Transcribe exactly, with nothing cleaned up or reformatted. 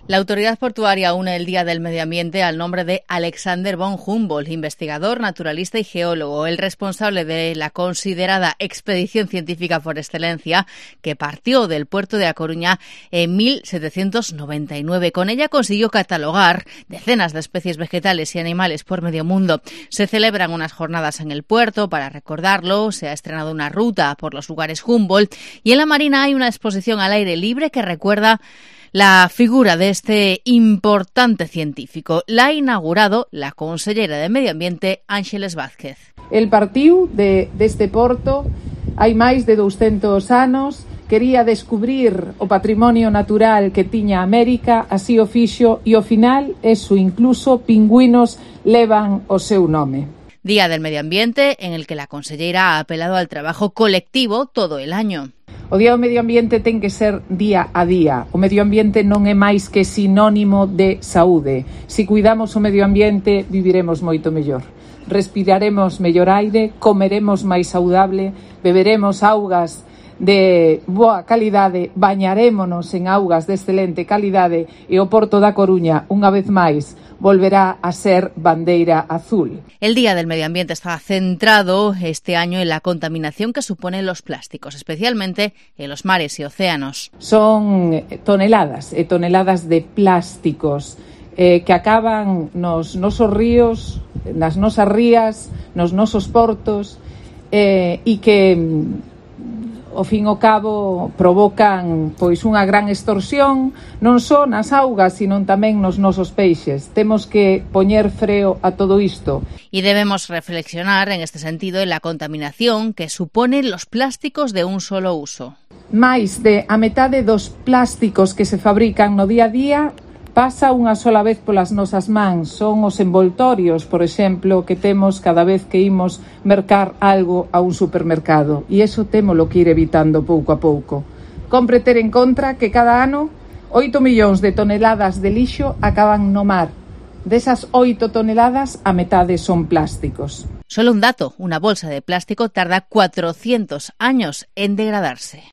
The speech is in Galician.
La autoridad portuaria une el Día del Medio Ambiente al nombre de Alexander von Humboldt, investigador, naturalista y geólogo, el responsable de la considerada expedición científica por excelencia que partió del puerto de A Coruña en mil setecientos noventa y nueve. Con ella consiguió catalogar decenas de especies vegetales y animales por medio mundo. Se celebran unas jornadas en el puerto para recordarlo, se ha estrenado una ruta por los lugares Humboldt y en la Marina hay una exposición al aire libre que recuerda la figura de este importante científico. La ha inaugurado la consellera de Medio Ambiente, Ángeles Vázquez. El partiu de, deste porto hai máis de douscentos anos, quería descubrir o patrimonio natural que tiña América, así o fixo, e ao final, eso, incluso pingüinos levan o seu nome. Día del Medio Ambiente en el que la consellera ha apelado al trabajo colectivo todo el año. O Día do Medio Ambiente ten que ser día a día. O medio ambiente non é máis que sinónimo de saúde. Se cuidamos o medio ambiente, viviremos moito mellor. Respiraremos mellor aire, comeremos máis saudable, beberemos augas de boa calidade, bañarémonos en augas de excelente calidade e o Porto da Coruña, unha vez máis, volverá a ser bandeira azul. El Día del Medio Ambiente está centrado este año en la contaminación que suponen los plásticos, especialmente en los mares y océanos. Son toneladas e toneladas de plásticos eh, que acaban nos nosos ríos, nas nosas rías, nos nosos portos eh, e que ao fin ao cabo provocan pois unha gran extorsión non só nas augas, sino tamén nos nosos peixes. Temos que poñer freo a todo isto. Y debemos reflexionar en este sentido en la contaminación que suponen los plásticos de un solo uso. Mais de a metade dos plásticos que se fabrican no día a día pasa unha sola vez polas nosas mans. Son os envoltorios, por exemplo, que temos cada vez que imos mercar algo a un supermercado. E iso témolo que ir evitando pouco a pouco. Compre ter en contra que cada ano oito millóns de toneladas de lixo acaban no mar. Desas oito toneladas, a metade son plásticos. Solo un dato, una bolsa de plástico tarda cuatrocientos años en degradarse.